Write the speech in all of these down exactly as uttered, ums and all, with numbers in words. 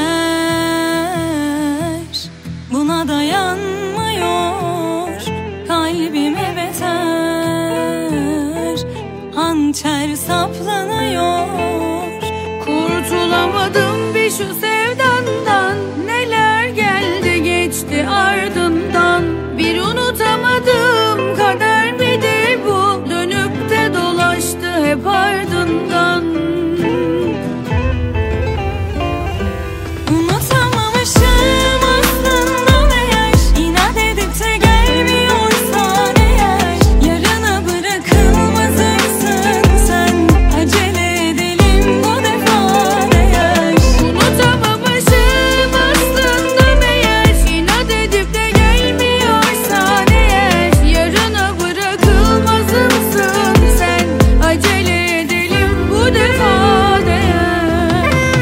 buna dayanmıyor. Kalbime beter hançer saplanıyor. Kurtulamadım bir şu sevdandan, neler geldi geçti ardından. Bir unutamadım kader miydi bu, dönüp de dolaştı hep ardından. Unutamamışım aslında meğer, inat edip de gelmiyorsan eğer. Yarına bırakılmazsın sen, acele edelim bu defa değer. Unutamamışım aslında meğer, inat edip de gelmiyorsan eğer. Yarına bırakılmazsın sen, acele edelim bu defa değer.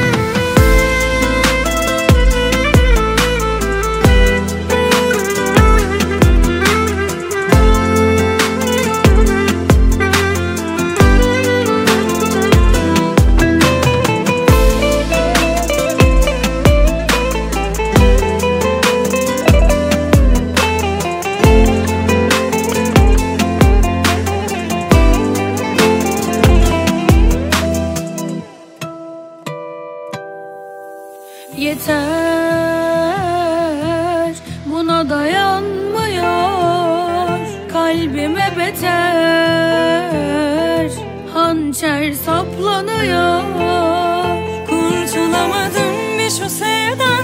Yeter, buna dayanmıyor. Kalbime beter hançer saplanıyor. Kurtulamadım bir şu sevdan